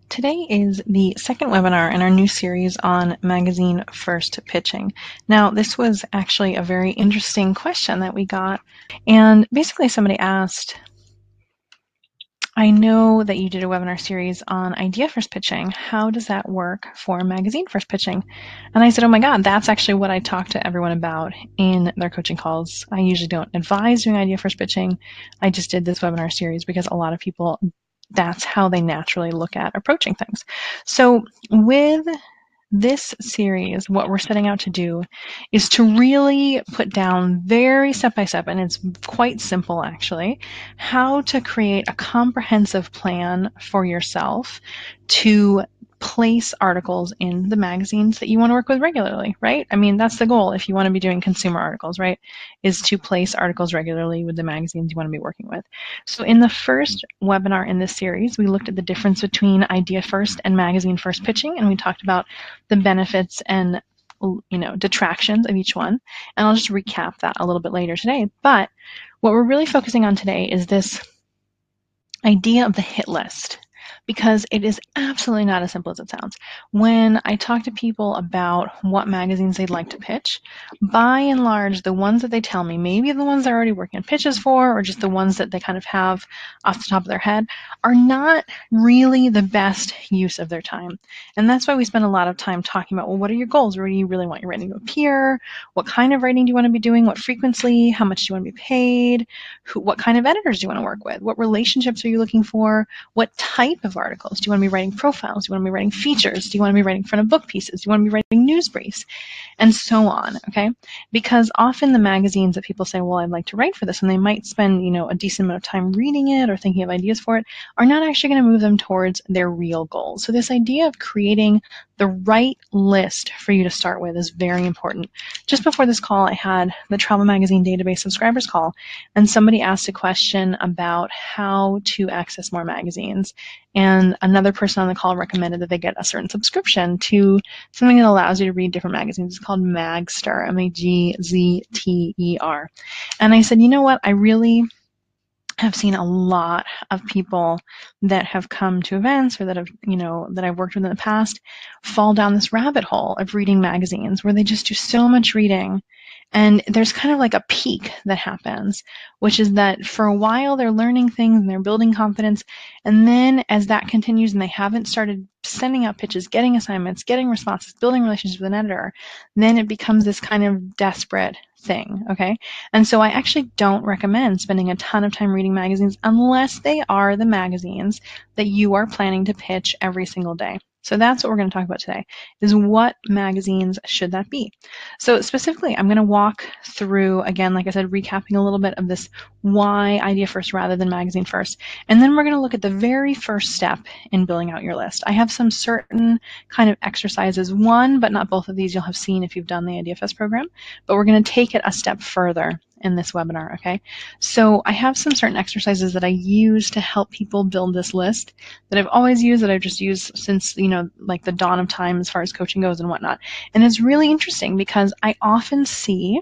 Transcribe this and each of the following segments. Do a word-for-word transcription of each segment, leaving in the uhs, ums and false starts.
Today is the second webinar in our new series on magazine first pitching. Now, this was actually a very interesting question that we got, and basically somebody asked, I know that you did a webinar series on idea first pitching. How does that work for magazine first pitching? And I said, oh my God, that's actually what I talk to everyone about in their coaching calls. I usually don't advise doing idea first pitching. I just did this webinar series because a lot of people, that's how they naturally look at approaching things. So with this series, what we're setting out to do is to really put down very step by step, and it's quite simple actually, how to create a comprehensive plan for yourself to place articles in the magazines that you want to work with regularly, right? I mean, that's the goal if you want to be doing consumer articles, right? Is to place articles regularly with the magazines you want to be working with. So in the first webinar in this series, we looked at the difference between idea first and magazine first pitching, and we talked about the benefits and you know detractions of each one. And I'll just recap that a little bit later today. But what we're really focusing on today is this idea of the hit list, because it is absolutely not as simple as it sounds. When I talk to people about what magazines they'd like to pitch, by and large, the ones that they tell me, maybe the ones they're already working on pitches for, or just the ones that they kind of have off the top of their head, are not really the best use of their time. And that's why we spend a lot of time talking about, well, what are your goals? Where do you really want your writing to appear? What kind of writing do you want to be doing? What frequency? How much do you want to be paid? Who, what kind of editors do you want to work with? What relationships are you looking for? What type of articles? Do you want to be writing profiles? Do you want to be writing features? Do you want to be writing front of book pieces? Do you want to be writing news briefs? And so on, okay? Because often the magazines that people say, well, I'd like to write for this, and they might spend, you know, a decent amount of time reading it or thinking of ideas for it, are not actually going to move them towards their real goals. So this idea of creating the right list for you to start with is very important. Just before this call, I had the Travel Magazine Database subscribers call, and somebody asked a question about how to access more magazines. And another person on the call recommended that they get a certain subscription to something that allows you to read different magazines. It's called Magzter, M A G Z T E R. And I said, you know what, I really have seen a lot of people that have come to events or that have, you know, that I've worked with in the past fall down this rabbit hole of reading magazines where they just do so much reading. And there's kind of like a peak that happens, which is that for a while they're learning things and they're building confidence. And then as that continues and they haven't started sending out pitches, getting assignments, getting responses, building relationships with an editor, then it becomes this kind of desperate thing, okay? And so I actually don't recommend spending a ton of time reading magazines unless they are the magazines that you are planning to pitch every single day. So that's what we're going to talk about today, is what magazines should that be? So specifically, I'm going to walk through, again, like I said, recapping a little bit of this why idea first rather than magazine first. And then we're going to look at the very first step in building out your list. I have some certain kind of exercises, one, but not both of these you'll have seen if you've done the I D F S program, but we're going to take it a step further in this webinar, okay? So I have some certain exercises that I use to help people build this list that I've always used, that I've just used since, you know, like the dawn of time as far as coaching goes and whatnot. And it's really interesting because I often see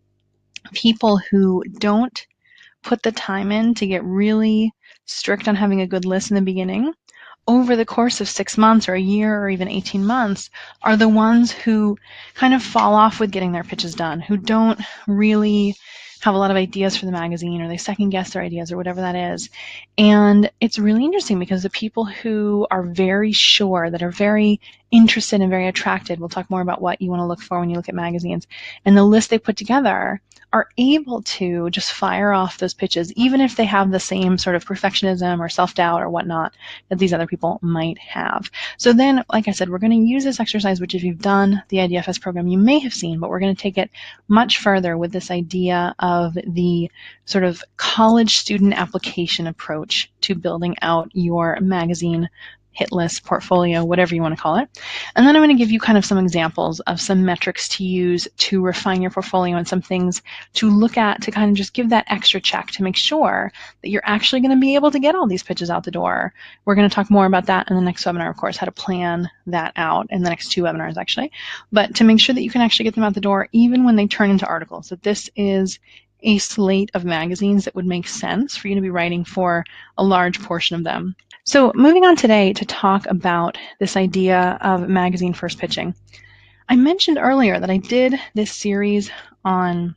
people who don't put the time in to get really strict on having a good list in the beginning, over the course of six months or a year or even eighteen months, are the ones who kind of fall off with getting their pitches done, who don't really have a lot of ideas for the magazine, or they second guess their ideas or whatever that is. And it's really interesting because the people who are very sure, that are very interested and very attracted, we'll talk more about what you want to look for when you look at magazines, and the list they put together are able to just fire off those pitches, even if they have the same sort of perfectionism or self-doubt or whatnot that these other people might have. So then, like I said, we're going to use this exercise, which if you've done the I D F S program, you may have seen, but we're going to take it much further with this idea of the sort of college student application approach to building out your magazine hit list, portfolio, whatever you want to call it. And then I'm going to give you kind of some examples of some metrics to use to refine your portfolio and some things to look at to kind of just give that extra check to make sure that you're actually going to be able to get all these pitches out the door. We're going to talk more about that in the next webinar, of course, how to plan that out in the next two webinars, actually. But to make sure that you can actually get them out the door even when they turn into articles, that this is a slate of magazines that would make sense for you to be writing for a large portion of them. So moving on today to talk about this idea of magazine first pitching. I mentioned earlier that I did this series on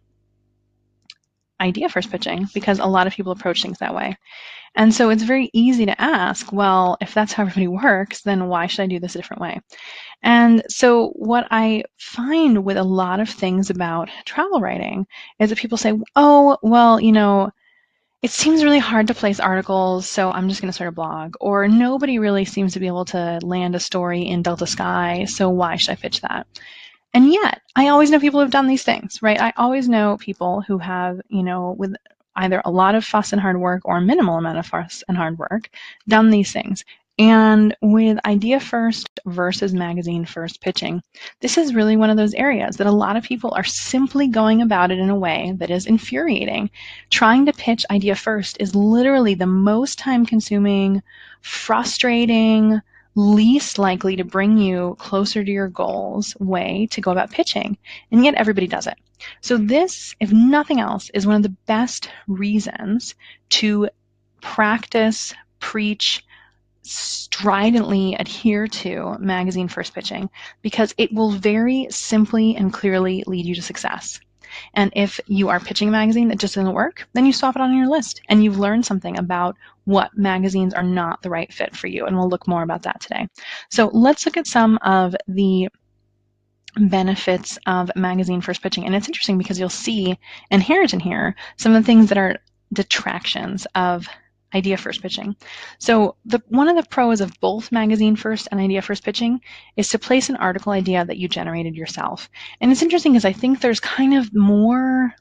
idea first pitching because a lot of people approach things that way. And so it's very easy to ask, well, if that's how everybody works, then why should I do this a different way? And so what I find with a lot of things about travel writing is that people say, oh, well, you know, it seems really hard to place articles, so I'm just going to start a blog. Or nobody really seems to be able to land a story in Delta Sky, so why should I pitch that? And yet, I always know people who've done these things, right? I always know people who have, you know, with either a lot of fuss and hard work or a minimal amount of fuss and hard work, done these things. And with idea first versus magazine first pitching, this is really one of those areas that a lot of people are simply going about it in a way that is infuriating. Trying to pitch idea first is literally the most time consuming, frustrating, least likely to bring you closer to your goals way to go about pitching. And yet everybody does it. So this, if nothing else, is one of the best reasons to practice, preach, stridently adhere to magazine first pitching, because it will very simply and clearly lead you to success. And if you are pitching a magazine that just doesn't work, then you swap it on your list and you've learned something about what magazines are not the right fit for you. And we'll look more about that today. So let's look at some of the benefits of magazine first pitching. And it's interesting because you'll see inherent in here some of the things that are detractions of idea first pitching. So the one of the pros of both magazine first and idea first pitching is to place an article idea that you generated yourself. And it's interesting because I think there's kind of more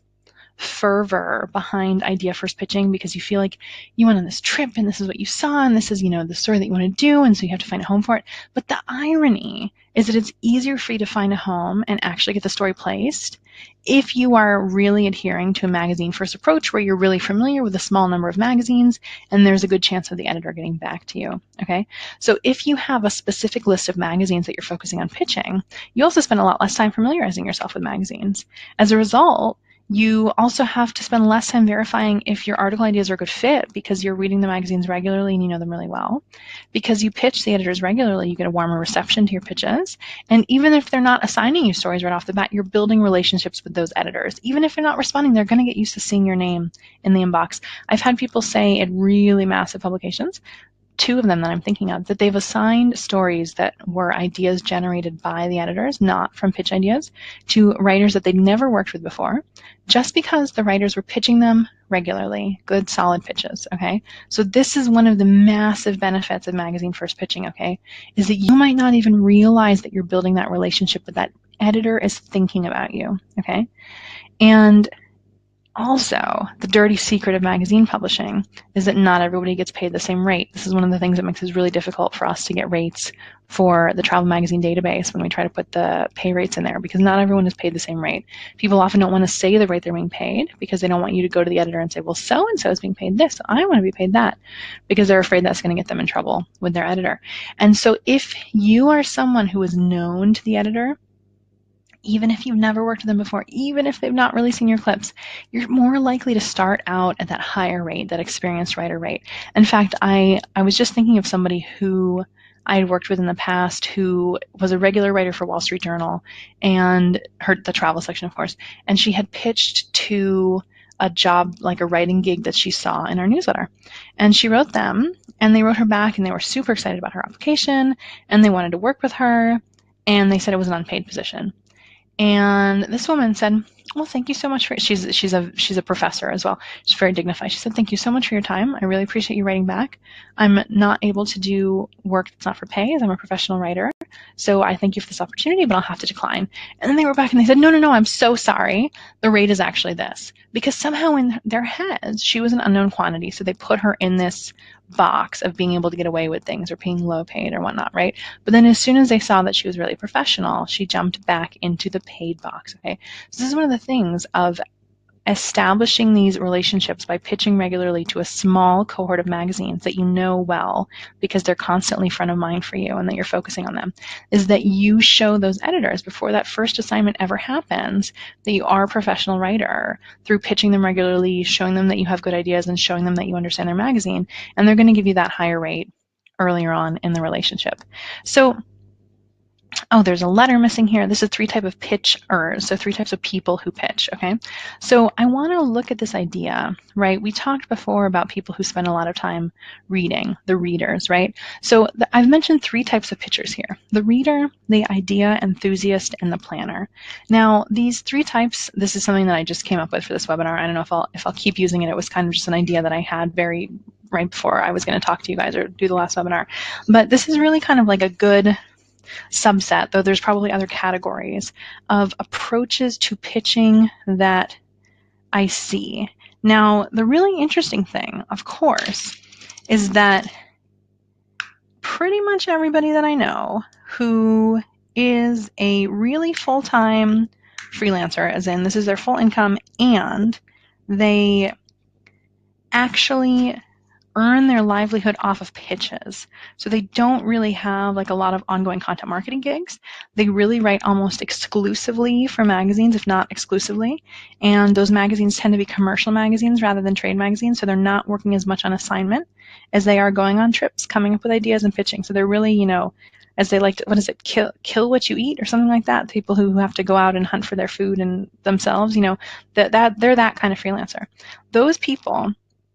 fervor behind idea first pitching because you feel like you went on this trip and this is what you saw and this is, you know, the story that you want to do, and so you have to find a home for it. But the irony is that it's easier for you to find a home and actually get the story placed if you are really adhering to a magazine first approach where you're really familiar with a small number of magazines and there's a good chance of the editor getting back to you. Okay, so if you have a specific list of magazines that you're focusing on pitching, you also spend a lot less time familiarizing yourself with magazines. As a result, you also have to spend less time verifying if your article ideas are a good fit because you're reading the magazines regularly and you know them really well. Because you pitch the editors regularly, you get a warmer reception to your pitches. And even if they're not assigning you stories right off the bat, you're building relationships with those editors. Even if they're not responding, they're going to get used to seeing your name in the inbox. I've had people say at really massive publications, two of them that I'm thinking of, that they've assigned stories that were ideas generated by the editors, not from pitch ideas, to writers that they'd never worked with before, just because the writers were pitching them regularly, good, solid pitches, okay? So this is one of the massive benefits of magazine first pitching, okay, is that you might not even realize that you're building that relationship, but that editor is thinking about you, okay? And also, the dirty secret of magazine publishing is that not everybody gets paid the same rate. This is one of the things that makes it really difficult for us to get rates for the travel magazine database when we try to put the pay rates in there, because not everyone is paid the same rate. People often don't want to say the rate they're being paid because they don't want you to go to the editor and say, well, so-and-so is being paid this, so I want to be paid that, because they're afraid that's going to get them in trouble with their editor. And so if you are someone who is known to the editor, even if you've never worked with them before, even if they've not really seen your clips, you're more likely to start out at that higher rate, that experienced writer rate. In fact, I, I was just thinking of somebody who I had worked with in the past who was a regular writer for Wall Street Journal and her, the travel section, of course, and she had pitched to a job, like a writing gig that she saw in our newsletter. And she wrote them, and they wrote her back, and they were super excited about her application, and they wanted to work with her, and they said it was an unpaid position. And this woman said, well, thank you so much for, she's, she's a, she's a professor as well. She's very dignified. She said, thank you so much for your time. I really appreciate you writing back. I'm not able to do work that's not for pay as I'm a professional writer. So I thank you for this opportunity, but I'll have to decline. And then they were back and they said, no, no, no, I'm so sorry. The rate is actually this. Because somehow in their heads, she was an unknown quantity. So they put her in this box of being able to get away with things or being low paid or whatnot, right? But then as soon as they saw that she was really professional, she jumped back into the paid box, okay? So this is one of the things of establishing these relationships by pitching regularly to a small cohort of magazines that you know well because they're constantly front of mind for you and that you're focusing on them, is that you show those editors before that first assignment ever happens that you are a professional writer through pitching them regularly, showing them that you have good ideas and showing them that you understand their magazine, and they're going to give you that higher rate earlier on in the relationship. So oh, there's a letter missing here. This is three types of pitchers, so three types of people who pitch, okay? So I want to look at this idea, right? We talked before about people who spend a lot of time reading, the readers, right? So the, I've mentioned three types of pitchers here: the reader, the idea enthusiast, and the planner. Now, these three types, this is something that I just came up with for this webinar. I don't know if I'll, if I'll keep using it. It was kind of just an idea that I had very right before I was going to talk to you guys or do the last webinar. But this is really kind of like a good subset, though there's probably other categories of approaches to pitching that I see. Now, the really interesting thing, of course, is that pretty much everybody that I know who is a really full-time freelancer, as in this is their full income, and they actually earn their livelihood off of pitches. So they don't really have like a lot of ongoing content marketing gigs. They really write almost exclusively for magazines, if not exclusively. And those magazines tend to be commercial magazines rather than trade magazines. So they're not working as much on assignment as they are going on trips, coming up with ideas and pitching. So they're really, you know, as they like to, what is it, kill, kill what you eat or something like that. People who have to go out and hunt for their food and themselves, you know, that, that they're that kind of freelancer. Those people,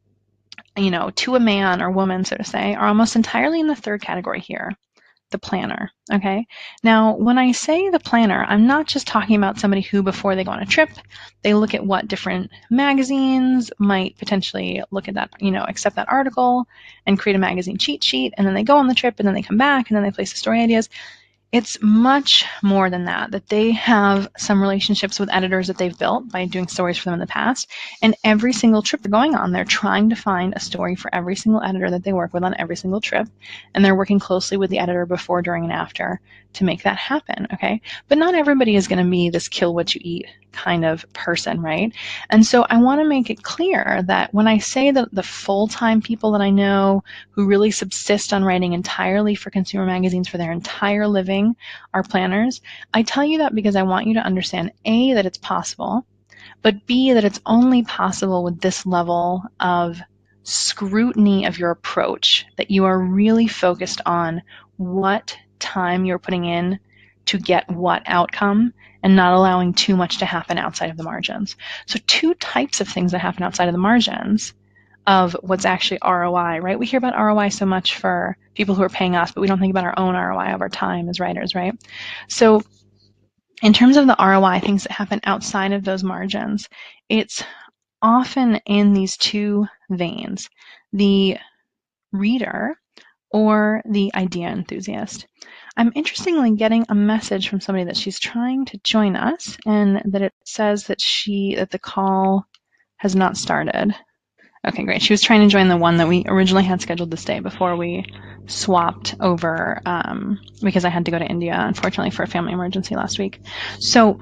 you know, to a man or woman, so to say, are almost entirely in the third category here, the planner, okay? Now, when I say the planner, I'm not just talking about somebody who, before they go on a trip, they look at what different magazines might potentially look at that, you know, accept that article and create a magazine cheat sheet, and then they go on the trip, and then they come back, and then they place the story ideas. It's much more than that, that they have some relationships with editors that they've built by doing stories for them in the past. And every single trip they're going on, they're trying to find a story for every single editor that they work with on every single trip. And they're working closely with the editor before, during, and after to make that happen, okay? But not everybody is going to be this kill what you eat kind of person, right? And so I want to make it clear that when I say that the full-time people that I know who really subsist on writing entirely for consumer magazines for their entire living are planners, I tell you that because I want you to understand, A, that it's possible, but B, that it's only possible with this level of scrutiny of your approach, that you are really focused on what time you're putting in to get what outcome and not allowing too much to happen outside of the margins. So two types of things that happen outside of the margins of what's actually R O I, right? We hear about R O I so much for people who are paying us, but we don't think about our own R O I of our time as writers, right? So in terms of the R O I, things that happen outside of those margins, it's often in these two veins, the reader or the idea enthusiast. I'm interestingly getting a message from somebody that she's trying to join us and that it says that she that the call has not started. Okay, great. She was trying to join the one that we originally had scheduled this day before we swapped over um, because I had to go to India, unfortunately, for a family emergency last week. So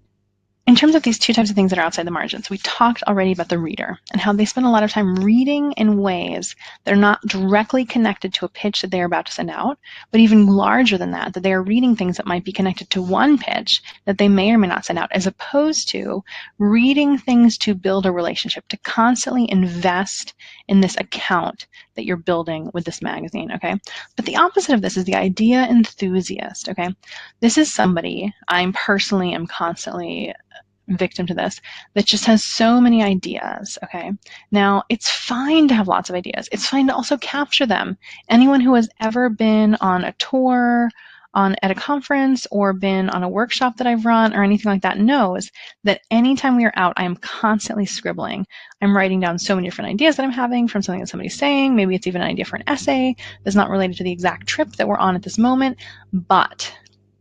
in terms of these two types of things that are outside the margins, we talked already about the reader and how they spend a lot of time reading in ways that are not directly connected to a pitch that they're about to send out, but even larger than that, that they are reading things that might be connected to one pitch that they may or may not send out, as opposed to reading things to build a relationship, to constantly invest in this account that you're building with this magazine, okay? But the opposite of this is the idea enthusiast, okay? This is somebody, I personally am constantly victim to this, that just has so many ideas, okay? Now, it's fine to have lots of ideas. It's fine to also capture them. Anyone who has ever been on a tour, on at a conference, or been on a workshop that I've run or anything like that knows that anytime we are out, I am constantly scribbling. I'm writing down so many different ideas that I'm having from something that somebody's saying. Maybe it's even an idea for an essay that's not related to the exact trip that we're on at this moment, but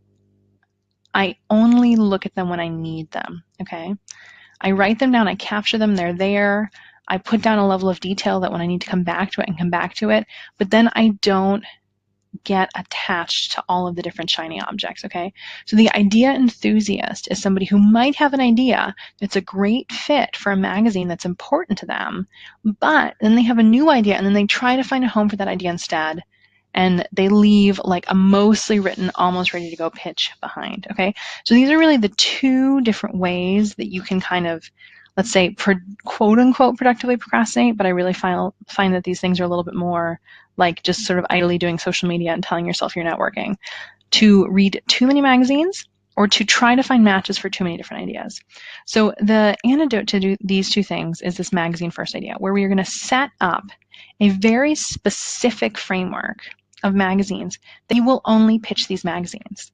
I only look at them when I need them, okay? I write them down, I capture them, they're there. I put down a level of detail that when I need to come back to it, I can come back to it, but then I don't get attached to all of the different shiny objects, okay? So the idea enthusiast is somebody who might have an idea that's a great fit for a magazine that's important to them, but then they have a new idea and then they try to find a home for that idea instead, and they leave like a mostly written, almost ready to go pitch behind, okay? So these are really the two different ways that you can kind of, let's say, pro- quote unquote productively procrastinate, but I really find, find that these things are a little bit more like just sort of idly doing social media and telling yourself you're networking. To read too many magazines or to try to find matches for too many different ideas. So the antidote to do these two things is this magazine first idea, where we are going to set up a very specific framework of magazines that you will only pitch these magazines.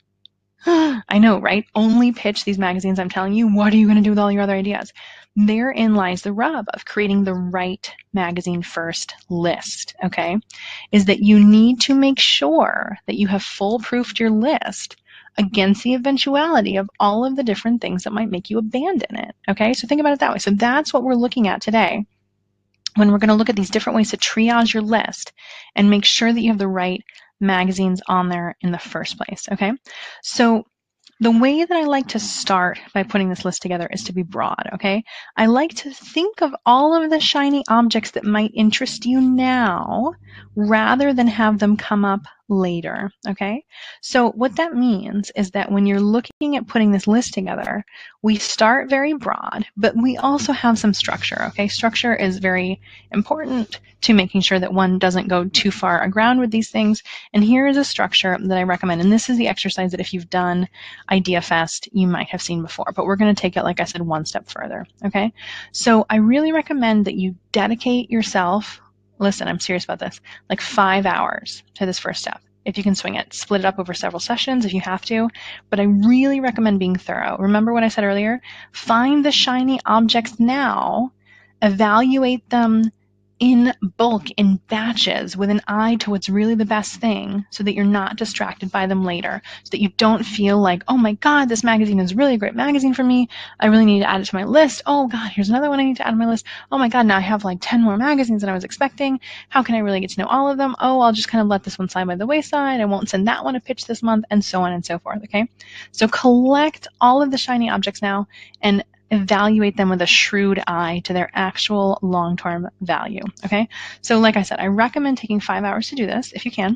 I know, right? Only pitch these magazines. I'm telling you, what are you going to do with all your other ideas? Therein lies the rub of creating the right magazine first list, okay? Is that you need to make sure that you have foolproofed your list against the eventuality of all of the different things that might make you abandon it, okay? So think about it that way. So that's what we're looking at today when we're going to look at these different ways to triage your list and make sure that you have the right magazines on there in the first place, okay? So the way that I like to start by putting this list together is to be broad, okay? I like to think of all of the shiny objects that might interest you now rather than have them come up later, okay? So what that means is that when you're looking at putting this list together, we start very broad, but we also have some structure, okay? Structure is very important to making sure that one doesn't go too far aground with these things. And here is a structure that I recommend. And this is the exercise that if you've done IdeaFest, you might have seen before, but we're going to take it, like I said, one step further, okay? So I really recommend that you dedicate yourself, listen, I'm serious about this, like five hours to this first step. If you can swing it, split it up over several sessions if you have to, but I really recommend being thorough. Remember what I said earlier? Find the shiny objects now, evaluate them in bulk, in batches, with an eye to what's really the best thing so that you're not distracted by them later, so that you don't feel like, oh my God, this magazine is really a great magazine for me. I really need to add it to my list. Oh God, here's another one I need to add to my list. Oh my God, now I have like ten more magazines than I was expecting. How can I really get to know all of them? Oh, I'll just kind of let this one slide by the wayside. I won't send that one a pitch this month, and so on and so forth, okay? So collect all of the shiny objects now and evaluate them with a shrewd eye to their actual long-term value, okay? So like I said, I recommend taking five hours to do this, if you can,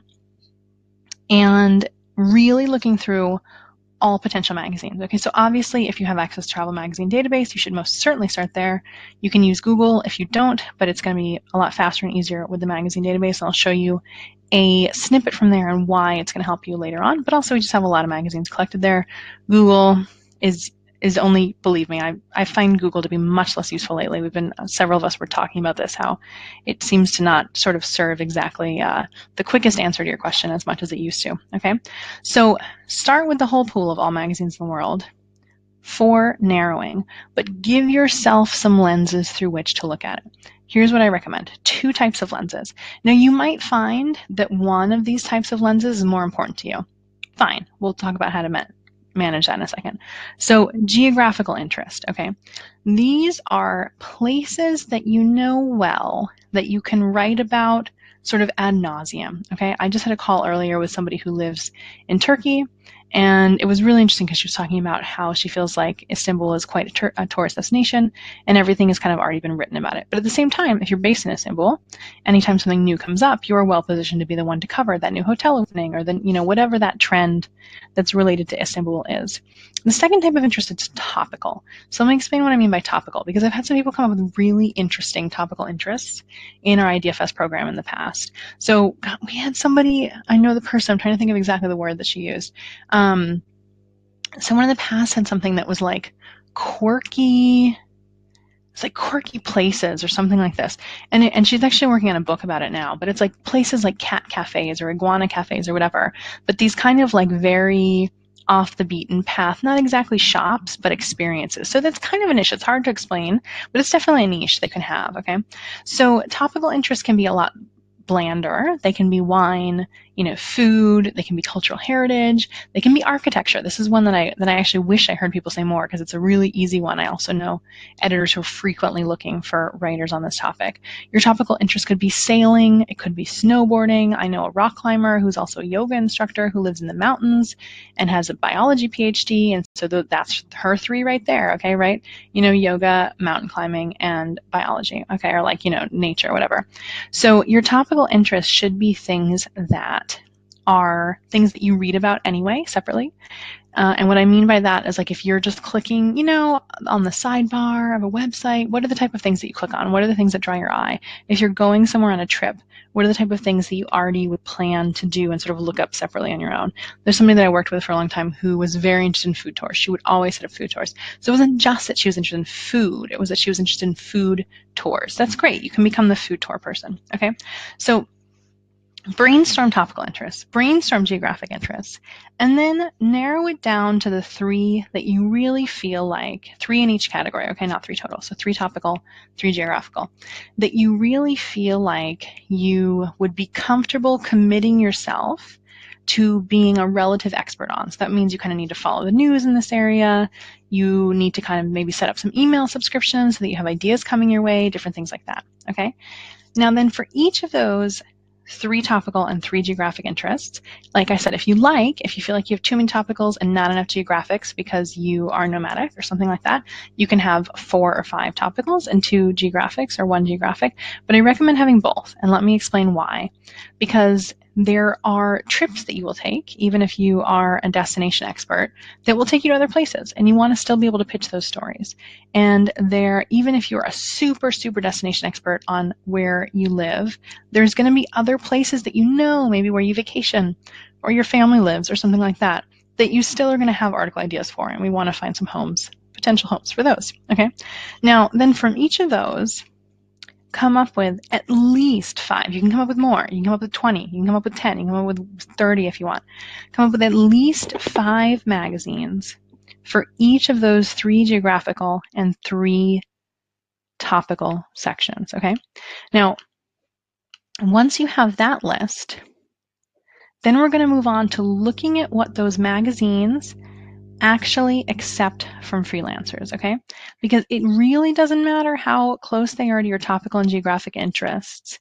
and really looking through all potential magazines, okay? So obviously, if you have access to Travel Magazine Database, you should most certainly start there. You can use Google if you don't, but it's going to be a lot faster and easier with the magazine database, and I'll show you a snippet from there and why it's going to help you later on, but also we just have a lot of magazines collected there. Google is is only, believe me, I, I find Google to be much less useful lately. We've been, uh, several of us were talking about this, how it seems to not sort of serve exactly uh, the quickest answer to your question as much as it used to, okay? So start with the whole pool of all magazines in the world for narrowing, but give yourself some lenses through which to look at it. Here's what I recommend, two types of lenses. Now you might find that one of these types of lenses is more important to you. Fine, we'll talk about how to met. manage that in a second. So geographical interest, okay? These are places that you know well, that you can write about sort of ad nauseum, okay? I just had a call earlier with somebody who lives in Turkey, and it was really interesting because she was talking about how she feels like Istanbul is quite a, tur- a tourist destination and everything has kind of already been written about it. But at the same time, if you're based in Istanbul, anytime something new comes up, you're well positioned to be the one to cover that new hotel opening or then, you know, whatever that trend that's related to Istanbul is. The second type of interest is topical. So let me explain what I mean by topical, because I've had some people come up with really interesting topical interests in our IdeaFest program in the past. So we had somebody, I know the person, I'm trying to think of exactly the word that she used. Um, someone in the past had something that was like quirky, it's like quirky places or something like this. And it, and she's actually working on a book about it now, but it's like places like cat cafes or iguana cafes or whatever. But these kind of like very off the beaten path, not exactly shops, but experiences. So that's kind of a niche. It's hard to explain, but it's definitely a niche they can have, okay? So topical interests can be a lot blander. They can be wine, you know, food, they can be cultural heritage, they can be architecture. This is one that I that I actually wish I heard people say more because it's a really easy one. I also know editors who are frequently looking for writers on this topic. Your topical interest could be sailing, it could be snowboarding. I know a rock climber who's also a yoga instructor who lives in the mountains and has a biology PhD, and so that's her three right there, okay, right? You know, yoga, mountain climbing, and biology, okay, or like, you know, nature, whatever. So your topical interests should be things that are things that you read about anyway, separately. Uh, and what I mean by that is, like, if you're just clicking, you know, on the sidebar of a website, what are the type of things that you click on? What are the things that draw your eye? If you're going somewhere on a trip, what are the type of things that you already would plan to do and sort of look up separately on your own? There's somebody that I worked with for a long time who was very interested in food tours. She would always set up food tours. So it wasn't just that she was interested in food. It was that she was interested in food tours. That's great. You can become the food tour person, okay? So brainstorm topical interests, brainstorm geographic interests, and then narrow it down to the three that you really feel like, three in each category, okay, not three total, so three topical, three geographical, that you really feel like you would be comfortable committing yourself to being a relative expert on. So that means you kind of need to follow the news in this area. You need to kind of maybe set up some email subscriptions so that you have ideas coming your way, different things like that, okay? Now then, for each of those three topical and three geographic interests. Like I said, if you like, if you feel like you have too many topicals and not enough geographics because you are nomadic or something like that, you can have four or five topicals and two geographics or one geographic. But I recommend having both, and let me explain why. Because there are trips that you will take, even if you are a destination expert, that will take you to other places, and you want to still be able to pitch those stories. And there, even if you're a super, super destination expert on where you live, there's going to be other places that you know, maybe where you vacation, or your family lives, or something like that, that you still are going to have article ideas for, and we want to find some homes, potential homes for those, okay? Now, then from each of those, come up with at least five. You can come up with more. You can come up with twenty. You can come up with ten. You can come up with thirty if you want. Come up with at least five magazines for each of those three geographical and three topical sections, okay? Now, once you have that list, then we're going to move on to looking at what those magazines actually accept from freelancers, okay? Because it really doesn't matter how close they are to your topical and geographic interests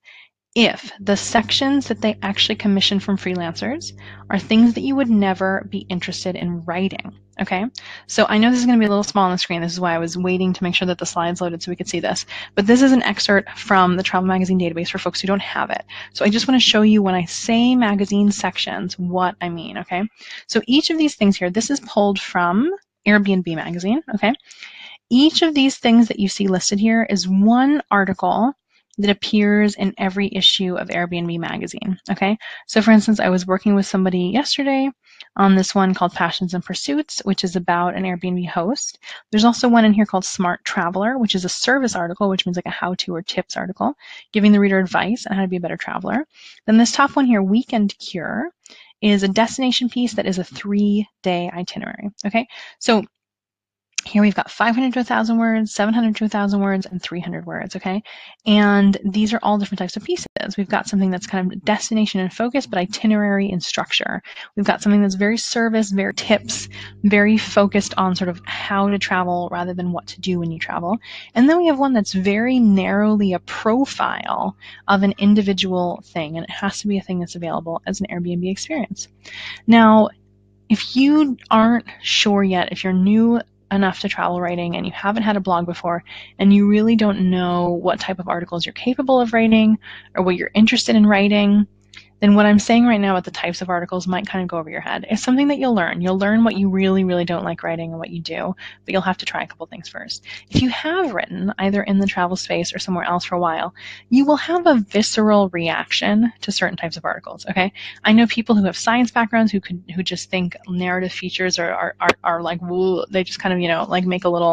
if the sections that they actually commission from freelancers are things that you would never be interested in writing, okay? So I know this is going to be a little small on the screen. This is why I was waiting to make sure that the slides loaded so we could see this. But this is an excerpt from the Travel Magazine database for folks who don't have it. So I just want to show you when I say magazine sections, what I mean, okay? So each of these things here, this is pulled from Airbnb magazine, okay? Each of these things that you see listed here is one article that appears in every issue of Airbnb magazine, okay? So for instance, I was working with somebody yesterday on this one called Passions and Pursuits, which is about an Airbnb host. There's also one in here called Smart Traveler, which is a service article, which means like a how-to or tips article, giving the reader advice on how to be a better traveler. Then this top one here, Weekend Cure, is a destination piece that is a three-day itinerary, okay? So here we've got five hundred to one thousand words, seven hundred to one thousand words, and three hundred words, okay? And these are all different types of pieces. We've got something that's kind of destination and focus, but itinerary and structure. We've got something that's very service, very tips, very focused on sort of how to travel rather than what to do when you travel. And then we have one that's very narrowly a profile of an individual thing, and it has to be a thing that's available as an Airbnb experience. Now, if you aren't sure yet, if you're new enough to travel writing and you haven't had a blog before and you really don't know what type of articles you're capable of writing or what you're interested in writing, then what I'm saying right now about the types of articles might kind of go over your head. It's something that you'll learn. You'll learn what you really, really don't like writing and what you do, but you'll have to try a couple things first. If you have written either in the travel space or somewhere else for a while, you will have a visceral reaction to certain types of articles, okay? I know people who have science backgrounds who could who just think narrative features are, are, are, are like, woo, they just kind of, you know, like make a little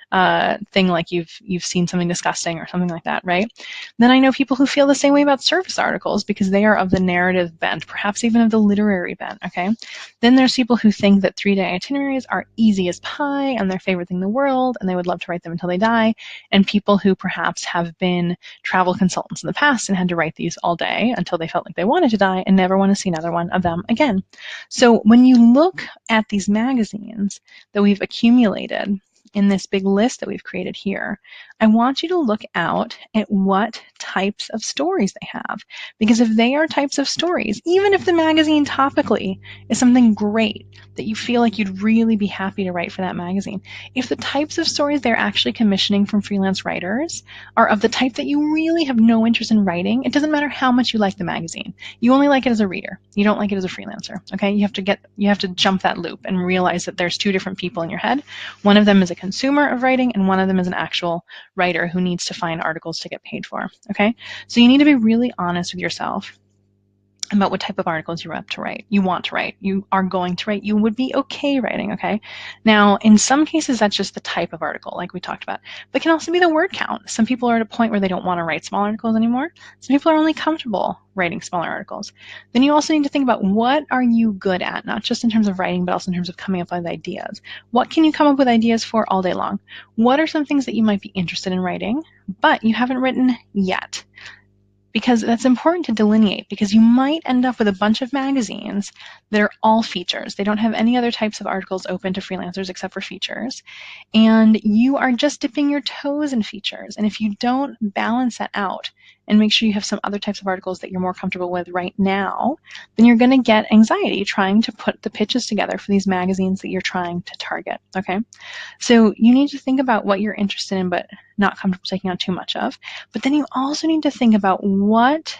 uh, thing like you've you've seen something disgusting or something like that, right? Then I know people who feel the same way about service articles because they are of the narrative bent, perhaps even of the literary bent, okay? Then there's people who think that three-day itineraries are easy as pie and their favorite thing in the world, and they would love to write them until they die, and people who perhaps have been travel consultants in the past and had to write these all day until they felt like they wanted to die and never want to see another one of them again. So when you look at these magazines that we've accumulated in this big list that we've created here, I want you to look out at what types of stories they have. Because if they are types of stories, even if the magazine topically is something great that you feel like you'd really be happy to write for that magazine, if the types of stories they're actually commissioning from freelance writers are of the type that you really have no interest in writing, it doesn't matter how much you like the magazine. You only like it as a reader. You don't like it as a freelancer. Okay? You have to get you have to jump that loop and realize that there's two different people in your head. One of them is a consumer of writing, and one of them is an actual writer who needs to find articles to get paid for. Okay? So you need to be really honest with yourself about what type of articles you're up to write. You want to write. You are going to write. You would be okay writing, okay? Now, in some cases, that's just the type of article, like we talked about. But it can also be the word count. Some people are at a point where they don't want to write small articles anymore. Some people are only comfortable writing smaller articles. Then you also need to think about what are you good at, not just in terms of writing, but also in terms of coming up with ideas. What can you come up with ideas for all day long? What are some things that you might be interested in writing, but you haven't written yet? Because that's important to delineate, because you might end up with a bunch of magazines that are all features. They don't have any other types of articles open to freelancers except for features. And you are just dipping your toes in features. And if you don't balance that out and make sure you have some other types of articles that you're more comfortable with right now, then you're going to get anxiety trying to put the pitches together for these magazines that you're trying to target, okay? So you need to think about what you're interested in but not comfortable taking on too much of. But then you also need to think about what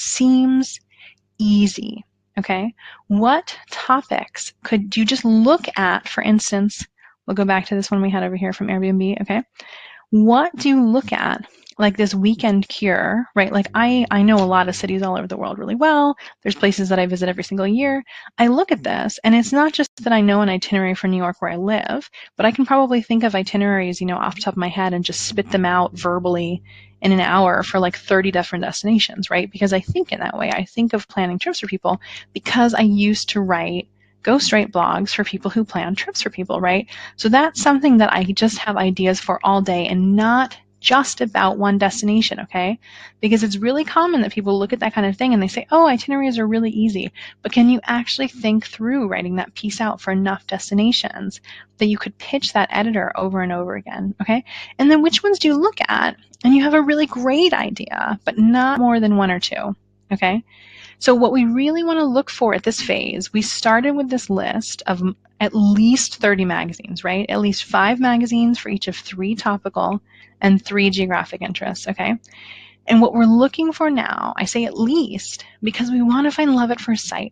seems easy, okay? What topics could you just look at, for instance, we'll go back to this one we had over here from Airbnb, okay? What do you look at, like this weekend cure, right? Like I, I know a lot of cities all over the world really well. There's places that I visit every single year. I look at this, and it's not just that I know an itinerary for New York where I live, but I can probably think of itineraries, you know, off the top of my head and just spit them out verbally in an hour for like thirty different destinations, right? Because I think in that way. I think of planning trips for people because I used to write ghostwrite blogs for people who plan trips for people, right? So that's something that I just have ideas for all day and not just about one destination, okay? Because it's really common that people look at that kind of thing and they say, oh, itineraries are really easy. But can you actually think through writing that piece out for enough destinations that you could pitch that editor over and over again, okay? And then which ones do you look at and you have a really great idea, but not more than one or two, okay? So what we really want to look for at this phase, we started with this list of at least thirty magazines, right? At least five magazines for each of three topical and three geographic interests, okay? And what we're looking for now, I say at least, because we want to find love at first sight.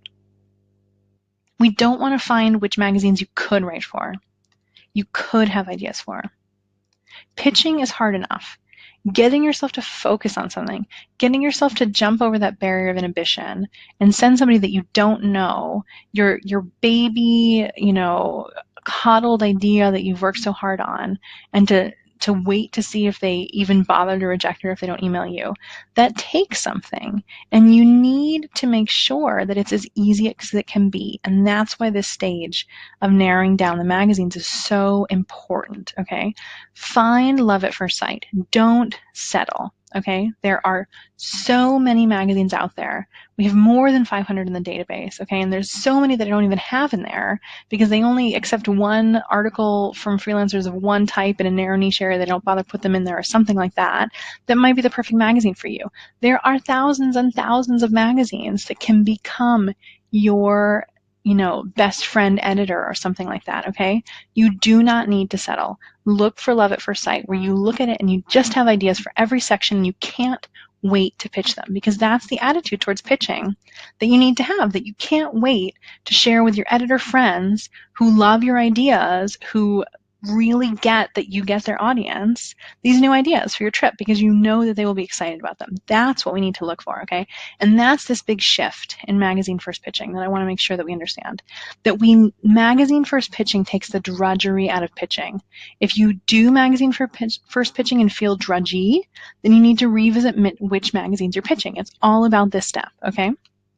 We don't want to find which magazines you could write for, you could have ideas for. Pitching is hard enough. Getting yourself to focus on something, getting yourself to jump over that barrier of inhibition and send somebody that you don't know, your your baby, you know, coddled idea that you've worked so hard on, and to to wait to see if they even bother to reject it or if they don't email you. That takes something, and you need to make sure that it's as easy as it can be. And that's why this stage of narrowing down the magazines is so important, okay? Find love at first sight. Don't settle, okay? There are so many magazines out there. We have more than five hundred in the database, okay? And there's so many that I don't even have in there because they only accept one article from freelancers of one type in a narrow niche area. They don't bother to put them in there or something like that. That might be the perfect magazine for you. There are thousands and thousands of magazines that can become your, you know, best friend editor or something like that, okay? You do not need to settle. Look for love at first sight, where you look at it and you just have ideas for every section and you can't wait to pitch them, because that's the attitude towards pitching that you need to have, that you can't wait to share with your editor friends who love your ideas, who really get that you get their audience these new ideas for your trip because you know that they will be excited about them. That's what we need to look for, okay? And that's this big shift in magazine first pitching that I want to make sure that we understand. That we magazine first pitching takes the drudgery out of pitching. If you do magazine for pitch, first pitching and feel drudgy, then you need to revisit which magazines you're pitching. It's all about this step, okay?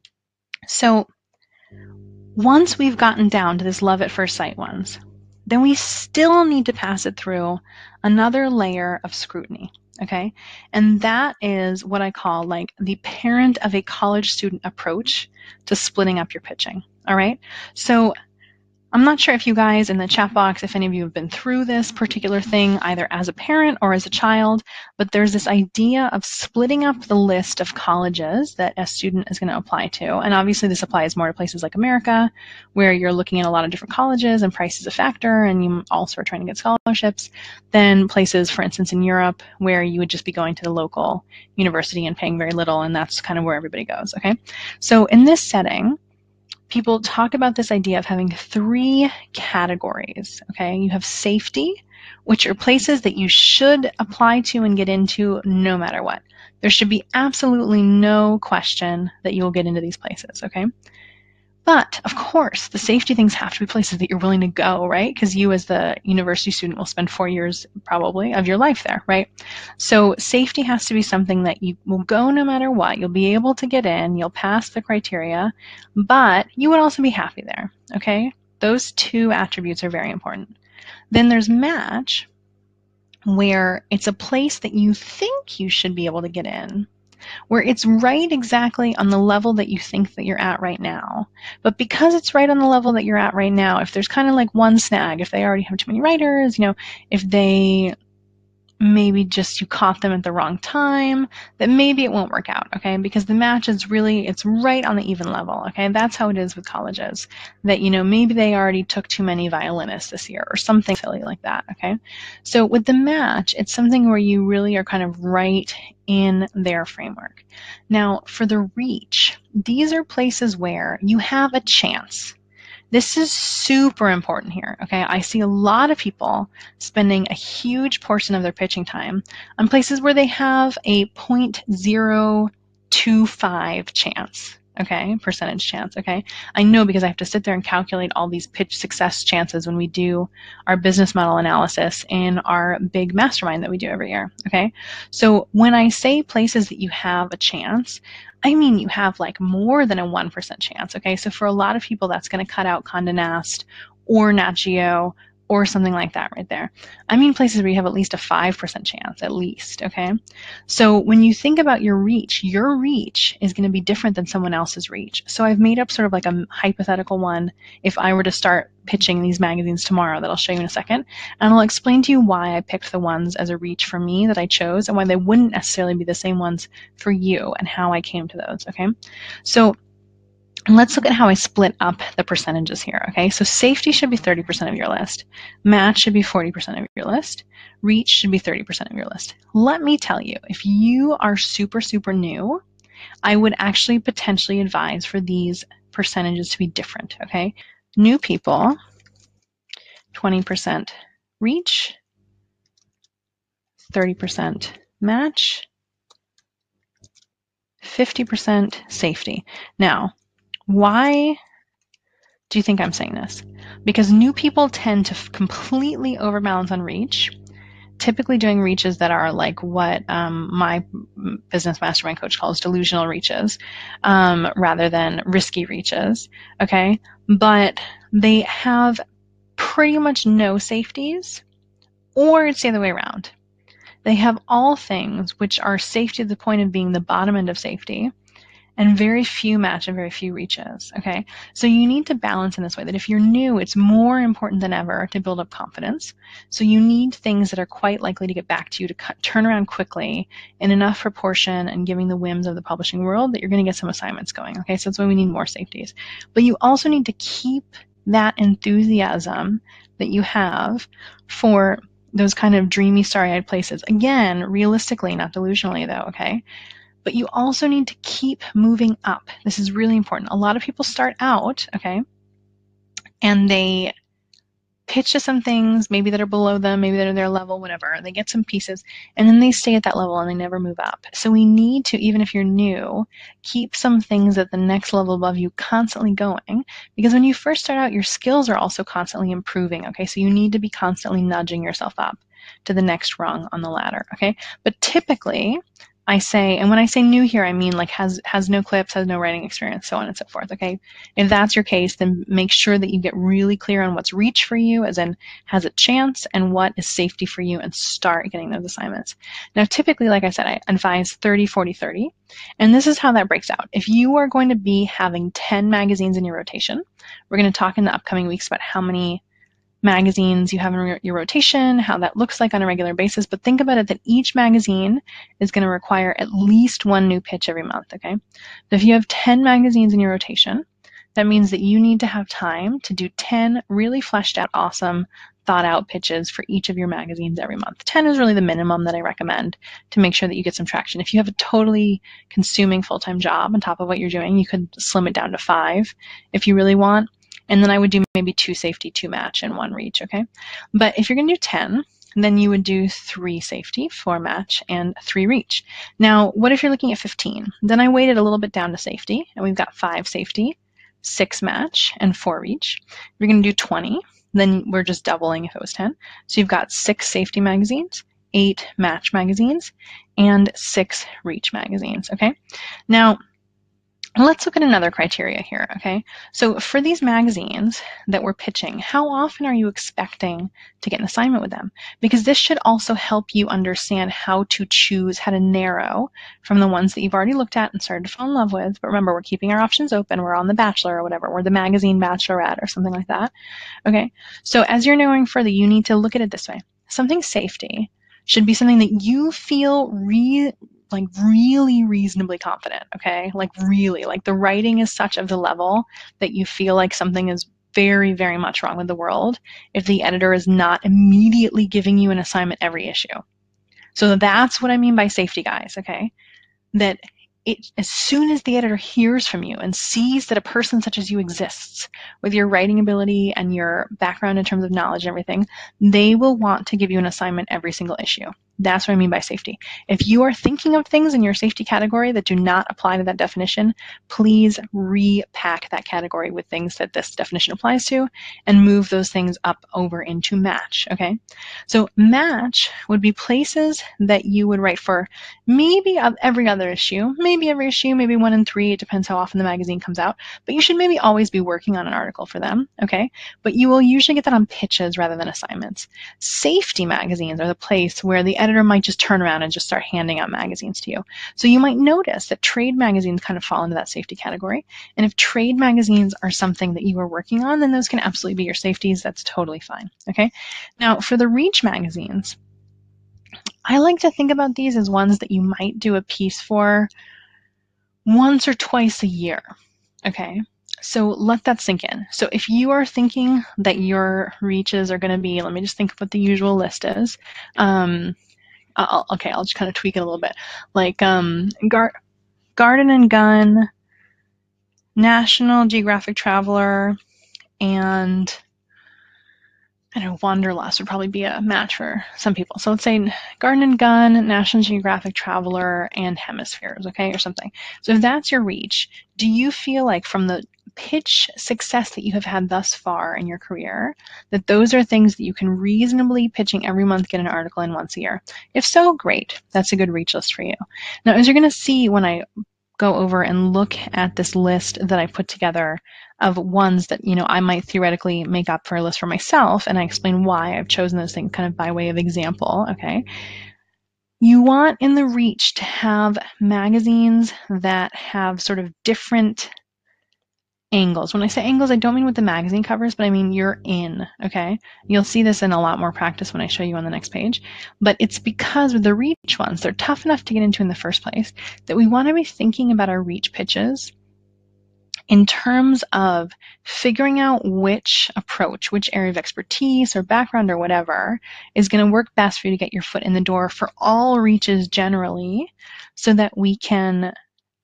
So once we've gotten down to this love at first sight ones, then we still need to pass it through another layer of scrutiny, okay? And that is what I call like the parent of a college student approach to splitting up your pitching, all right? So I'm not sure if you guys in the chat box, if any of you have been through this particular thing, either as a parent or as a child, but there's this idea of splitting up the list of colleges that a student is going to apply to. And obviously this applies more to places like America, where you're looking at a lot of different colleges and price is a factor, and you also are trying to get scholarships, than places, for instance, in Europe, where you would just be going to the local university and paying very little, and that's kind of where everybody goes, okay? So in this setting, people talk about this idea of having three categories, okay? You have safety, which are places that you should apply to and get into no matter what. There should be absolutely no question that you'll get into these places, okay? But, of course, the safety things have to be places that you're willing to go, right? Because you as the university student will spend four years probably of your life there, right? So safety has to be something that you will go no matter what. You'll be able to get in, you'll pass the criteria, but you would also be happy there, okay? Those two attributes are very important. Then there's match, where it's a place that you think you should be able to get in, where it's right exactly on the level that you think that you're at right now. But because it's right on the level that you're at right now, if there's kind of like one snag, if they already have too many writers, you know, if they maybe just you caught them at the wrong time, then maybe it won't work out, okay? Because the match is really, it's right on the even level, okay? That's how it is with colleges, that, you know, maybe they already took too many violinists this year or something silly like that, okay? So with the match, it's something where you really are kind of right in their framework. Now, for the reach, these are places where you have a chance. This is super important here, okay? I see a lot of people spending a huge portion of their pitching time on places where they have a zero point zero two five chance, okay? Percentage chance, okay? I know because I have to sit there and calculate all these pitch success chances when we do our business model analysis in our big mastermind that we do every year, okay? So when I say places that you have a chance, I mean you have like more than a one percent chance, okay? So for a lot of people, that's going to cut out Condé Nast or Nat Geo or something like that right there. I mean places where you have at least a five percent chance, at least, okay? So when you think about your reach, your reach is going to be different than someone else's reach. So I've made up sort of like a hypothetical one if I were to start pitching these magazines tomorrow that I'll show you in a second, and I'll explain to you why I picked the ones as a reach for me that I chose and why they wouldn't necessarily be the same ones for you and how I came to those, okay? So let's look at how I split up the percentages here, okay? So safety should be thirty percent of your list. Match should be forty percent of your list. Reach should be thirty percent of your list. Let me tell you, if you are super, super new, I would actually potentially advise for these percentages to be different, okay? New people, twenty percent reach, thirty percent match, fifty percent safety. Now, why do you think I'm saying this? Because new people tend to completely overbalance on reach, typically doing reaches that are like what um, my business mastermind coach calls delusional reaches, um, rather than risky reaches, okay? But they have pretty much no safeties, or it's the other way around. They have all things which are safety to the point of being the bottom end of safety, and very few match and very few reaches, okay? So you need to balance in this way that if you're new, it's more important than ever to build up confidence. So you need things that are quite likely to get back to you to cut, turn around quickly in enough proportion and giving the whims of the publishing world that you're going to get some assignments going, okay? So that's why we need more safeties. But you also need to keep that enthusiasm that you have for those kind of dreamy, starry-eyed places. Again, realistically, not delusionally though, okay? But you also need to keep moving up. This is really important. A lot of people start out, okay, and they pitch to some things, maybe that are below them, maybe that are their level, whatever. They get some pieces, and then they stay at that level and they never move up. So we need to, even if you're new, keep some things at the next level above you constantly going, because when you first start out, your skills are also constantly improving, okay? So you need to be constantly nudging yourself up to the next rung on the ladder, okay? But typically, I say, and when I say new here, I mean like has has no clips, has no writing experience, so on and so forth, okay? If that's your case, then make sure that you get really clear on what's reach for you, as in has a chance, and what is safety for you, and start getting those assignments. Now, typically, like I said, I advise thirty, forty, thirty, and this is how that breaks out. If you are going to be having ten magazines in your rotation, we're going to talk in the upcoming weeks about how many magazines you have in your rotation, how that looks like on a regular basis, but think about it that each magazine is going to require at least one new pitch every month, okay? So if you have ten magazines in your rotation, that means that you need to have time to do ten really fleshed out, awesome, thought out pitches for each of your magazines every month. ten is really the minimum that I recommend to make sure that you get some traction. If you have a totally consuming full-time job on top of what you're doing, you could slim it down to five if you really want. And then I would do maybe two safety, two match, and one reach, okay? But if you're going to do ten, then you would do three safety, four match, and three reach. Now, what if you're looking at fifteen? Then I weighted a little bit down to safety, and we've got five safety, six match, and four reach. If you're going to do twenty, then we're just doubling if it was ten. So you've got six safety magazines, eight match magazines, and six reach magazines, okay? Now, let's look at another criteria here, okay? So for these magazines that we're pitching, how often are you expecting to get an assignment with them? Because this should also help you understand how to choose, how to narrow from the ones that you've already looked at and started to fall in love with. But remember, we're keeping our options open. We're on The Bachelor or whatever. We're the magazine Bachelorette or something like that, okay? So as you're narrowing further, you need to look at it this way. Something safety should be something that you feel re like really reasonably confident, okay? Like really, like the writing is such of the level that you feel like something is very, very much wrong with the world if the editor is not immediately giving you an assignment every issue. So that's what I mean by safety, guys, okay? That it, as soon as the editor hears from you and sees that a person such as you exists with your writing ability and your background in terms of knowledge and everything, they will want to give you an assignment every single issue. That's what I mean by safety. If you are thinking of things in your safety category that do not apply to that definition, please repack that category with things that this definition applies to and move those things up over into match, okay? So match would be places that you would write for maybe every other issue, maybe every issue, maybe one in three. It depends how often the magazine comes out, but you should maybe always be working on an article for them, okay? But you will usually get that on pitches rather than assignments. Safety magazines are the place where the editor might just turn around and just start handing out magazines to you. So you might notice that trade magazines kind of fall into that safety category. And if trade magazines are something that you are working on, then those can absolutely be your safeties. That's totally fine, okay? Now, for the reach magazines, I like to think about these as ones that you might do a piece for once or twice a year, okay? So let that sink in. So if you are thinking that your reaches are going to be, let me just think of what the usual list is. Um, I'll, okay, I'll just kind of tweak it a little bit. Like um, Gar Garden and Gun, National Geographic Traveler, and I know Wanderlust would probably be a match for some people. So let's say Garden and Gun, National Geographic Traveler, and Hemispheres, okay, or something. So if that's your reach, do you feel like from the pitch success that you have had thus far in your career, that those are things that you can reasonably, pitching every month, get an article in once a year? If so, great. That's a good reach list for you. Now, as you're going to see when I go over and look at this list that I put together of ones that, you know, I might theoretically make up for a list for myself, and I explain why I've chosen those things kind of by way of example, okay? You want in the reach to have magazines that have sort of different angles. When I say angles, I don't mean with the magazine covers, but I mean you're in, okay? You'll see this in a lot more practice when I show you on the next page. But it's because with the reach ones, they're tough enough to get into in the first place that we want to be thinking about our reach pitches in terms of figuring out which approach, which area of expertise or background or whatever is going to work best for you to get your foot in the door for all reaches generally, so that we can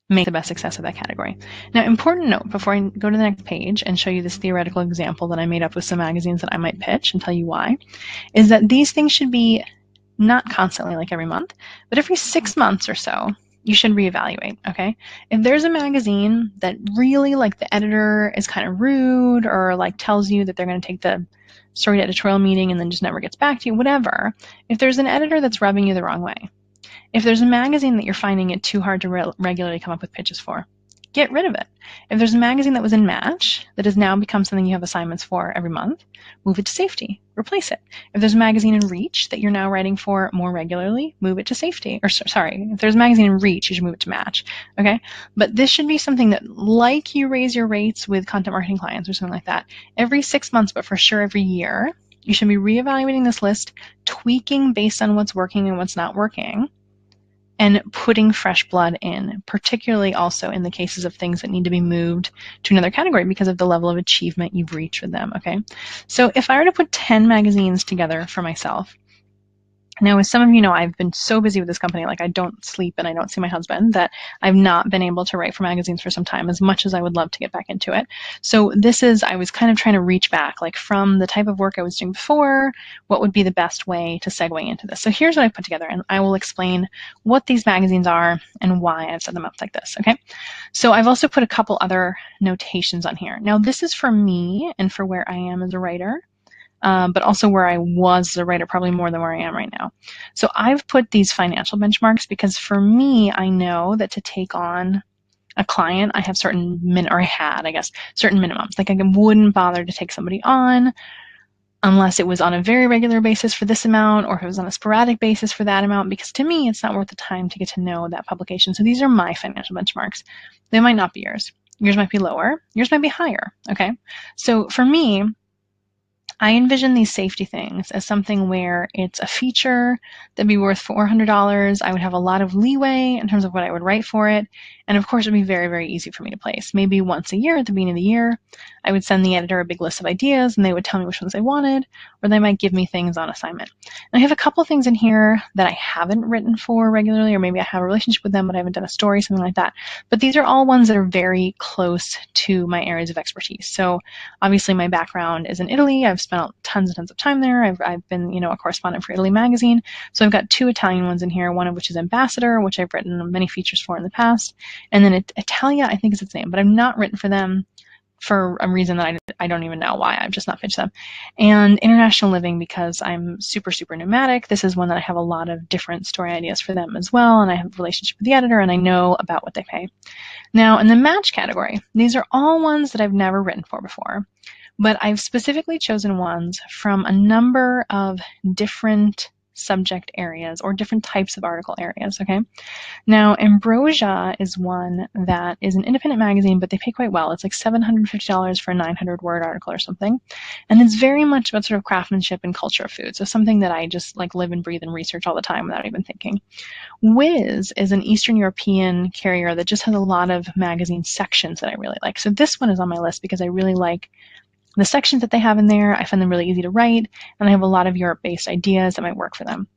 make the best success of that category. Now, important note before I go to the next page and show you this theoretical example that I made up with some magazines that I might pitch and tell you why, is that these things should be not constantly, like every month, but every six months or so, you should reevaluate, okay? If there's a magazine that really, like, the editor is kind of rude or, like, tells you that they're going to take the story to editorial meeting and then just never gets back to you, whatever, if there's an editor that's rubbing you the wrong way, if there's a magazine that you're finding it too hard to re regularly come up with pitches for, get rid of it. If there's a magazine that was in Match that has now become something you have assignments for every month, move it to Safety, replace it. If there's a magazine in Reach that you're now writing for more regularly, move it to Safety. Or sorry, if there's a magazine in Reach, you should move it to Match, okay? But this should be something that, like you raise your rates with content marketing clients or something like that, every six months, but for sure every year, you should be reevaluating this list, tweaking based on what's working and what's not working, and putting fresh blood in, particularly also in the cases of things that need to be moved to another category because of the level of achievement you've reached with them, okay? So if I were to put ten magazines together for myself, now, as some of you know, I've been so busy with this company, like I don't sleep and I don't see my husband, that I've not been able to write for magazines for some time, as much as I would love to get back into it. So this is, I was kind of trying to reach back, like from the type of work I was doing before, what would be the best way to segue into this. So here's what I put together, and I will explain what these magazines are and why I've set them up like this, okay? So I've also put a couple other notations on here. Now, this is for me and for where I am as a writer. Um, but also where I was as a writer, probably more than where I am right now. So I've put these financial benchmarks because for me, I know that to take on a client, I have certain min, or I had, I guess, certain minimums. Like I wouldn't bother to take somebody on unless it was on a very regular basis for this amount, or if it was on a sporadic basis for that amount, because to me, it's not worth the time to get to know that publication. So these are my financial benchmarks. They might not be yours. Yours might be lower. Yours might be higher, okay? So for me, I envision these safety things as something where it's a feature that'd be worth four hundred dollars. I would have a lot of leeway in terms of what I would write for it. And of course, it would be very, very easy for me to place. Maybe once a year at the beginning of the year, I would send the editor a big list of ideas and they would tell me which ones they wanted, or they might give me things on assignment. And I have a couple things in here that I haven't written for regularly, or maybe I have a relationship with them, but I haven't done a story, something like that. But these are all ones that are very close to my areas of expertise. So obviously my background is in Italy. I've spent tons and tons of time there. I've, I've been, you know, a correspondent for Italy Magazine. So I've got two Italian ones in here, one of which is Ambassador, which I've written many features for in the past. And then it, Italia, I think is its name, but I've not written for them for a reason that I, I don't even know why. I've just not pitched them. And International Living, because I'm super, super nomadic. This is one that I have a lot of different story ideas for them as well. And I have a relationship with the editor and I know about what they pay. Now, in the Match category, these are all ones that I've never written for before. But I've specifically chosen ones from a number of different subject areas or different types of article areas, okay? Now, Ambrosia is one that is an independent magazine, but they pay quite well. It's like seven hundred fifty dollars for a nine hundred word article or something. And it's very much about sort of craftsmanship and culture of food. So something that I just like live and breathe and research all the time without even thinking. Wiz is an Eastern European carrier that just has a lot of magazine sections that I really like. So this one is on my list because I really like the sections that they have in there. I find them really easy to write, and I have a lot of Europe-based ideas that might work for them.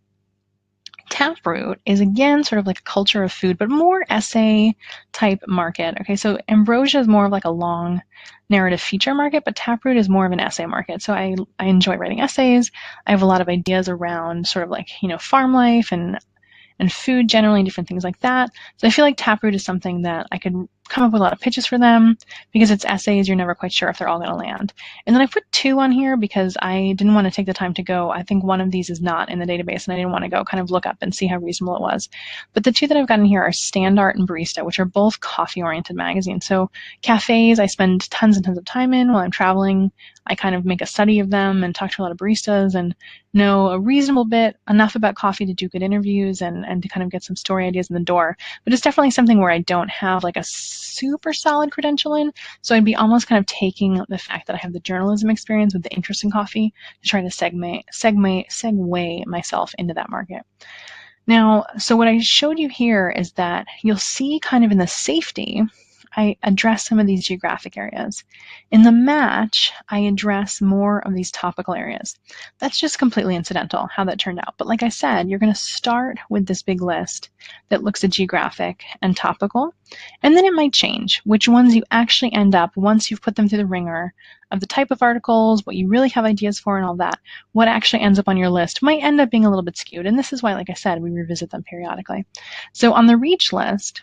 Taproot is, again, sort of like a culture of food, but more essay type market. Okay, so Ambrosia is more of like a long narrative feature market, but Taproot is more of an essay market. So I, I enjoy writing essays. I have a lot of ideas around sort of like, you know, farm life and and food generally, different things like that. So I feel like Taproot is something that I could come up with a lot of pitches for them because it's essays. You're never quite sure if they're all going to land. And then I put two on here because I didn't want to take the time to go. I think one of these is not in the database and I didn't want to go kind of look up and see how reasonable it was. But the two that I've gotten here are Standart and Barista, which are both coffee-oriented magazines. So cafes I spend tons and tons of time in while I'm traveling. I kind of make a study of them and talk to a lot of baristas and know a reasonable bit, enough about coffee to do good interviews and, and to kind of get some story ideas in the door. But it's definitely something where I don't have like a super solid credential in. So I'd be almost kind of taking the fact that I have the journalism experience with the interest in coffee to try to segue, segue, segue myself into that market. Now, so what I showed you here is that you'll see kind of in the safety, I address some of these geographic areas. In the match, I address more of these topical areas. That's just completely incidental how that turned out. But like I said, you're going to start with this big list that looks at geographic and topical, and then it might change which ones you actually end up once you've put them through the ringer of the type of articles, what you really have ideas for and all that. What actually ends up on your list might end up being a little bit skewed. And this is why, like I said, we revisit them periodically. So on the reach list,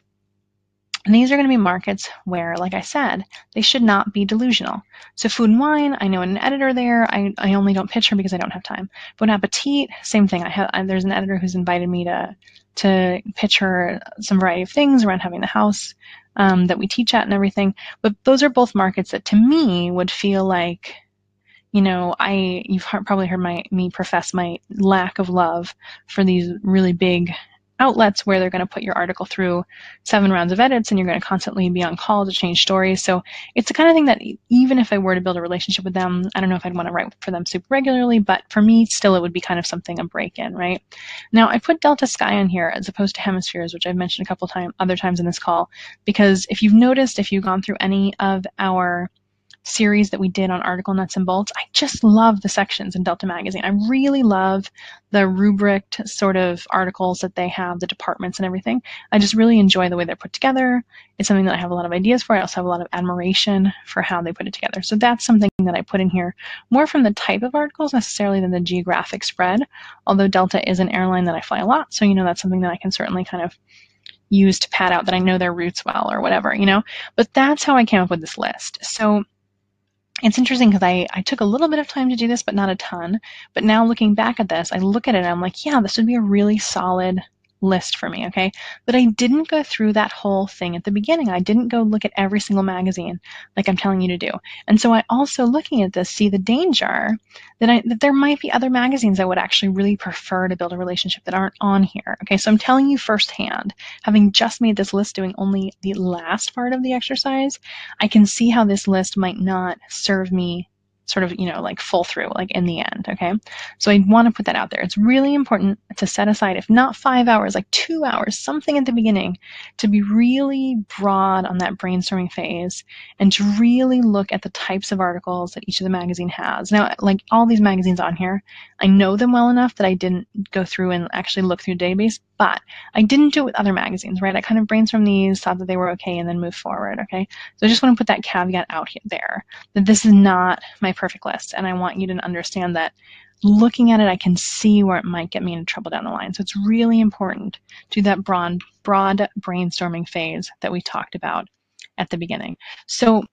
these are going to be markets where, like I said, they should not be delusional. So Food and Wine, I know an editor there. I, I only don't pitch her because I don't have time. Bon Appetit, same thing. I have I, there's an editor who's invited me to to pitch her some variety of things around having the house um, that we teach at and everything. But those are both markets that to me would feel like, you know, I you've probably heard my me profess my lack of love for these really big outlets where they're going to put your article through seven rounds of edits and you're going to constantly be on call to change stories. So it's the kind of thing that even if I were to build a relationship with them, I don't know if I'd want to write for them super regularly, but for me, still, it would be kind of something, a break-in, right? Now, I put Delta Sky on here as opposed to Hemispheres, which I've mentioned a couple times, other times in this call, because if you've noticed, if you've gone through any of our series that we did on article nuts and bolts, I just love the sections in Delta Magazine. I really love the rubriced sort of articles that they have, the departments and everything. I just really enjoy the way they're put together. It's something that I have a lot of ideas for. I also have a lot of admiration for how they put it together. So that's something that I put in here more from the type of articles necessarily than the geographic spread, although Delta is an airline that I fly a lot. So, you know, that's something that I can certainly kind of use to pad out that I know their routes well or whatever, you know, but that's how I came up with this list. So it's interesting because I, I took a little bit of time to do this, but not a ton. But now looking back at this, I look at it and I'm like, yeah, this would be a really solid list for me, okay? But I didn't go through that whole thing at the beginning. I didn't go look at every single magazine like I'm telling you to do. And so I also, looking at this, see the danger that I that there might be other magazines I would actually really prefer to build a relationship that aren't on here, okay? So I'm telling you firsthand, having just made this list doing only the last part of the exercise, I can see how this list might not serve me sort of, you know, like full through, like in the end, okay? So I want to put that out there. It's really important to set aside, if not five hours, like two hours, something at the beginning, to be really broad on that brainstorming phase and to really look at the types of articles that each of the magazine has. Now, like all these magazines on here, I know them well enough that I didn't go through and actually look through the database, but I didn't do it with other magazines, right? I kind of brainstormed these, thought that they were okay, and then moved forward, okay? So I just want to put that caveat out here there, that this is not my perfect list, and I want you to understand that looking at it, I can see where it might get me into trouble down the line. So it's really important to do that broad, broad brainstorming phase that we talked about at the beginning. So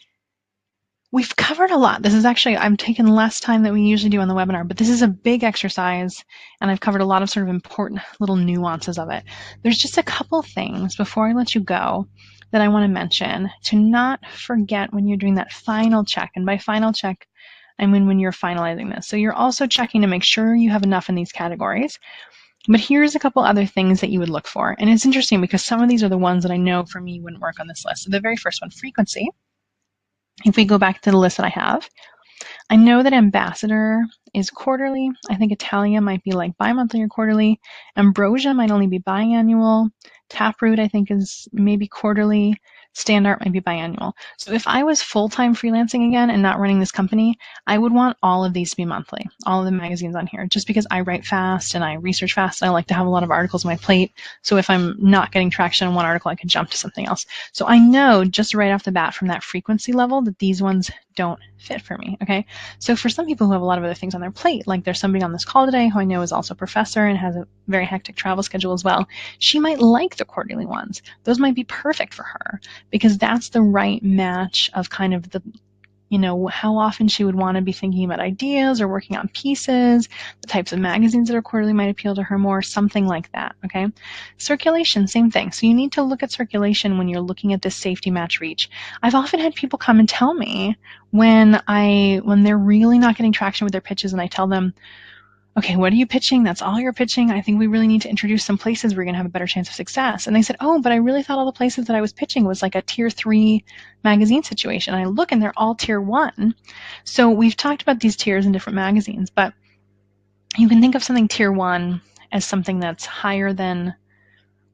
we've covered a lot. This is actually, I'm taking less time than we usually do on the webinar, but this is a big exercise, and I've covered a lot of sort of important little nuances of it. There's just a couple things before I let you go that I want to mention to not forget when you're doing that final check. And by final check, I mean when you're finalizing this. So you're also checking to make sure you have enough in these categories. But here's a couple other things that you would look for. And it's interesting because some of these are the ones that I know for me wouldn't work on this list. So the very first one, frequency. If we go back to the list that I have, I know that Ambassador is quarterly. I think Italia might be like bi-monthly or quarterly. Ambrosia might only be biannual. Taproot, I think, is maybe quarterly. Standart might be biannual. So if I was full-time freelancing again and not running this company, I would want all of these to be monthly, all of the magazines on here, just because I write fast and I research fast and I like to have a lot of articles on my plate. So if I'm not getting traction on one article, I could jump to something else. So I know just right off the bat from that frequency level that these ones don't fit for me, okay? So for some people who have a lot of other things on their plate, like there's somebody on this call today who I know is also a professor and has a very hectic travel schedule as well, she might like the quarterly ones. Those might be perfect for her because that's the right match of kind of the, you know, how often she would want to be thinking about ideas or working on pieces, the types of magazines that are quarterly might appeal to her more, something like that, okay? Circulation, same thing. So you need to look at circulation when you're looking at this safety match reach. I've often had people come and tell me when I, when they're really not getting traction with their pitches and I tell them, okay, what are you pitching? That's all you're pitching. I think we really need to introduce some places where you're going to have a better chance of success. And they said, oh, but I really thought all the places that I was pitching was like a tier three magazine situation. And I look and they're all tier one. So we've talked about these tiers in different magazines, but you can think of something tier one as something that's higher than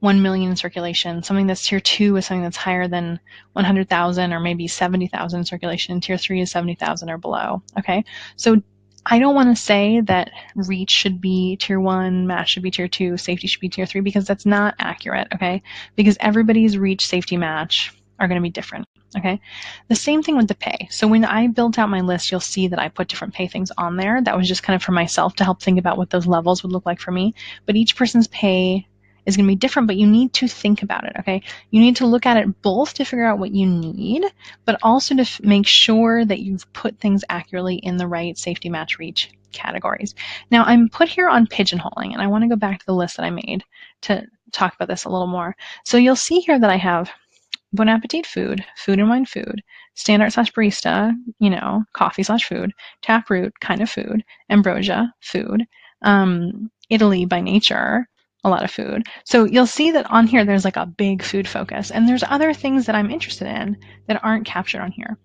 one million in circulation. Something that's tier two is something that's higher than one hundred thousand or maybe seventy thousand in circulation. Tier three is seventy thousand or below. Okay, so I don't want to say that reach should be tier one, match should be tier two, safety should be tier three, because that's not accurate. Okay, because everybody's reach, safety, match are going to be different. Okay, the same thing with the pay. So when I built out my list, you'll see that I put different pay things on there. That was just kind of for myself to help think about what those levels would look like for me. But each person's pay is going to be different, but you need to think about it, okay? You need to look at it both to figure out what you need, but also to f- make sure that you've put things accurately in the right safety, match, reach categories. Now, I'm put here on pigeonholing, and I want to go back to the list that I made to talk about this a little more. So you'll see here that I have Bon Appetit food, food and wine food, standard slash barista, you know, coffee slash food, taproot kind of food, ambrosia food, um, Italy by nature, a lot of food. So you'll see that on here there's like a big food focus, and there's other things that I'm interested in that aren't captured on here.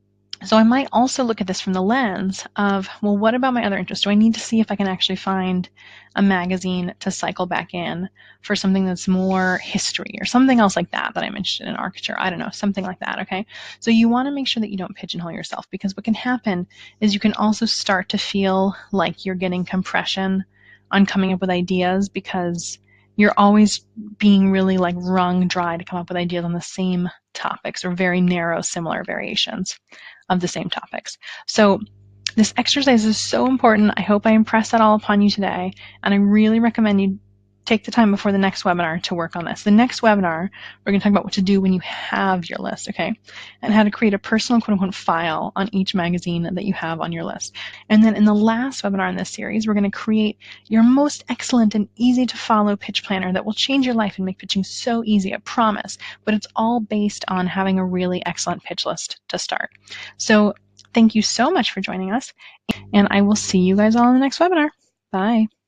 So I might also look at this from the lens of, well, what about my other interests? Do I need to see if I can actually find a magazine to cycle back in for something that's more history or something else like that that I'm interested in, architecture, I don't know, something like that, okay? So you want to make sure that you don't pigeonhole yourself, because what can happen is you can also start to feel like you're getting compression on coming up with ideas, because you're always being really like wrung dry to come up with ideas on the same topics or very narrow, similar variations of the same topics. So this exercise is so important. I hope I impressed that all upon you today, and I really recommend you take the time before the next webinar to work on this. The next webinar, we're going to talk about what to do when you have your list, okay? And how to create a personal quote-unquote file on each magazine that you have on your list. And then in the last webinar in this series, we're going to create your most excellent and easy to follow pitch planner that will change your life and make pitching so easy, I promise. But it's all based on having a really excellent pitch list to start. So thank you so much for joining us, and I will see you guys all in the next webinar. Bye.